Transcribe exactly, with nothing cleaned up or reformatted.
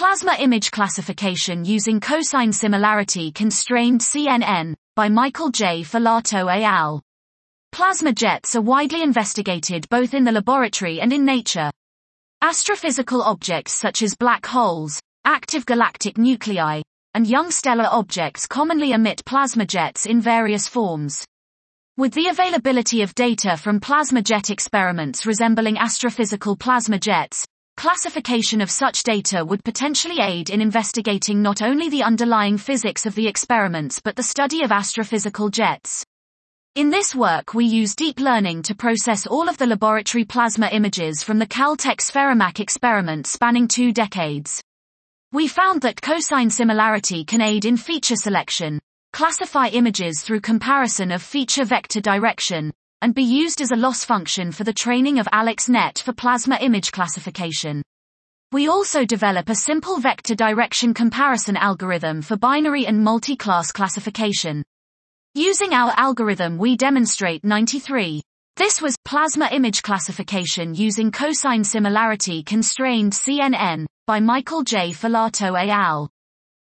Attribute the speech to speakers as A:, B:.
A: Plasma Image Classification Using Cosine Similarity Constrained C N N, by Michael J. Filato et al. Plasma jets are widely investigated both in the laboratory and in nature. Astrophysical objects such as black holes, active galactic nuclei, and young stellar objects commonly emit plasma jets in various forms. With the availability of data from plasma jet experiments resembling astrophysical plasma jets, classification of such data would potentially aid in investigating not only the underlying physics of the experiments but the study of astrophysical jets. In this work we use deep learning to process all of the laboratory plasma images from the Caltech SpheriMac experiment spanning two decades. We found that cosine similarity can aid in feature selection, classify images through comparison of feature vector direction, and be used as a loss function for the training of AlexNet for plasma image classification. We also develop a simple vector direction comparison algorithm for binary and multi-class classification. Using our algorithm we demonstrate ninety-three. This was Plasma Image Classification Using Cosine Similarity Constrained C N N, by Michael J. Filato et al.